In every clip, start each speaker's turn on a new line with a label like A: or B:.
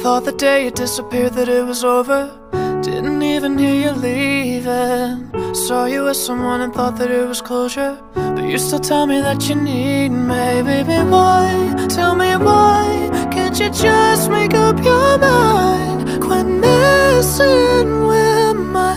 A: thought the day you disappeared that it was over. Didn't even hear you leaving. Saw you with someone and thought that it was closure, but you still tell me that you need me. Baby, why? Tell me why can't you just make up your mind? Quit messing with my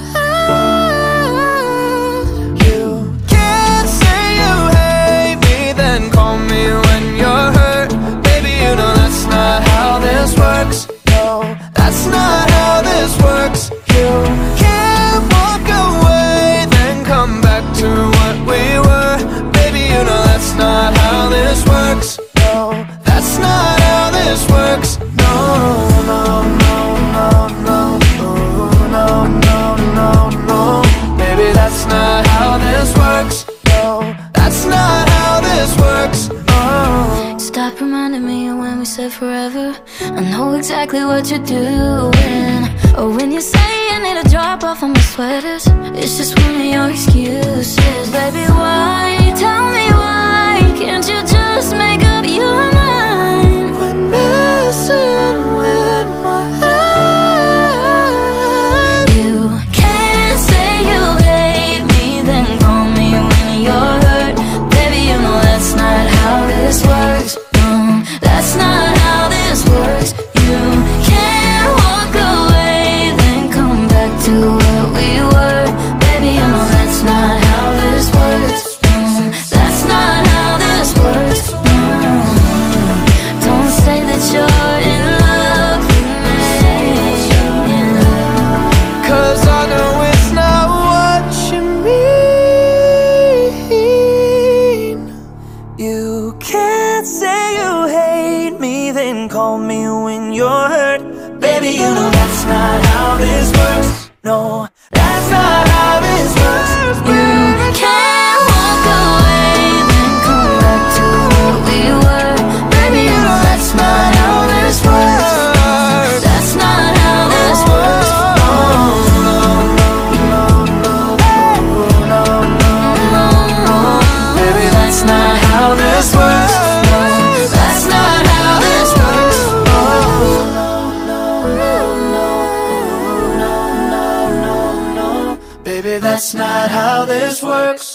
A: head. You can't say you hate me, then call me when you're hurt. Baby, you know that's not how this works. No, that's not how this works. You can't walk away, then come back to what we were. Baby, you know that's not how this works. No, that's not how this works. No, no, no, no, no, no, no, no, no. Baby, that's not how this works. No, that's not how this works. Oh.
B: Stop reminding me of when we said forever. I know exactly what you're doing. Or when you say you need a drop off of my sweaters, it's just one of your excuses. Baby, why? Tell me why can't you just make up your mind?
A: Quit messing with my head.
B: You can't say you hate me, then call me when you're hurt. Baby, you know that's not how this works. No, that's not how this works. You can't walk away, then come back to what we were. Baby, you know that's not how this works. No, that's not how this works. No, don't say that you're in love with me,
A: 'cause I know it's not what you mean. You can't say you hate me, then call me when you're hurt. Baby, you know that's not how this works. No, that's not how this works.
B: you can't walk away, then come back to what we were. Baby, you know that's not how this works. That's not how this works. No, no, no, no, no, no, no, no.
A: Baby, that's not how this works.
B: No, that's not how this works.
A: No, no, no, no, no, no, no, no. Baby, that's not how this works.